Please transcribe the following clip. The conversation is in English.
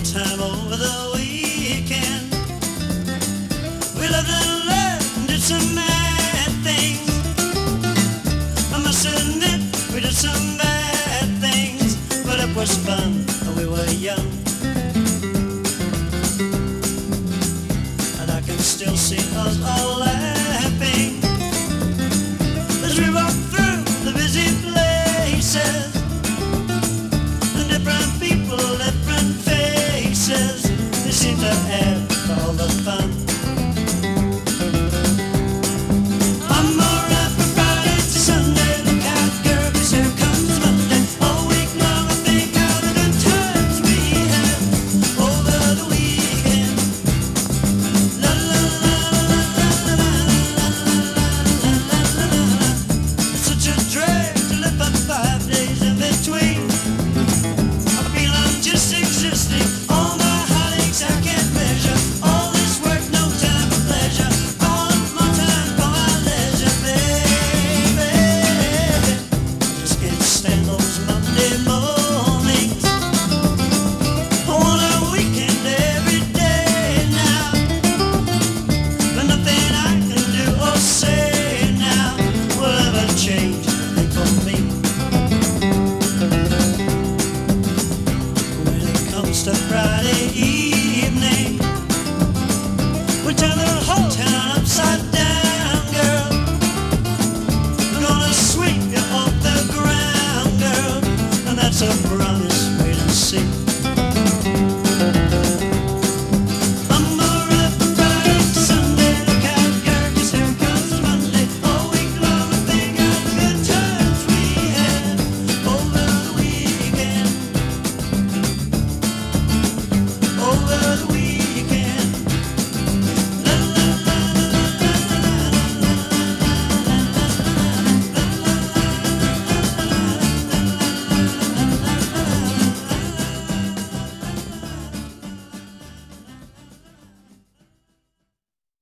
time over the weekend. We loved and laughed and did some mad things. I must admit we did some bad things, but it was fun when we were young. And I can still see us all laughing as we walk through the busy places. And different people, different faces, they seem to add to all the fun. I'm alright from Friday to Sunday. Look out, girl, 'cause here comes Monday. All week long I think how the good times we had over the weekend. La la la la la la la la la la la. It's such a drag to live for 5 days in between. I feel I'm just existing. All my heartaches I can't measure. All this work, no time for pleasure. All of my time for my leisure, baby. I just can't stand those Monday mornings. I want a weekend every day now, but nothing I can do or say now will ever change a thing for me. When it comes to Friday evening, we turn the whole town upside down, girl. We're gonna sweep you off the ground, girl, and that's a promise, wait and see.